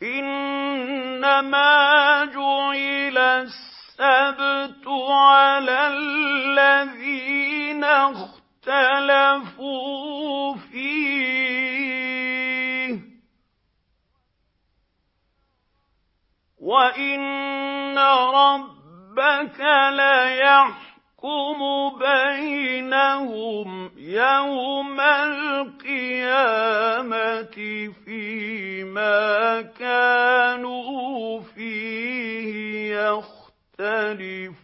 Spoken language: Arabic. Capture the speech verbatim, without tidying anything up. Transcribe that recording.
إِنَّمَا جُعِلَ السَّبْتُ عَلَى الَّذِينَ اخْتَلَفُوا فِيهِ ۚ وَإِنَّ رَبَّكَ لَيَحْكُمُ بَيْنَهُمْ يَوْمَ الْقِيَامَةِ فِيمَا كَانُوا فِيهِ يَخْتَلِفُونَ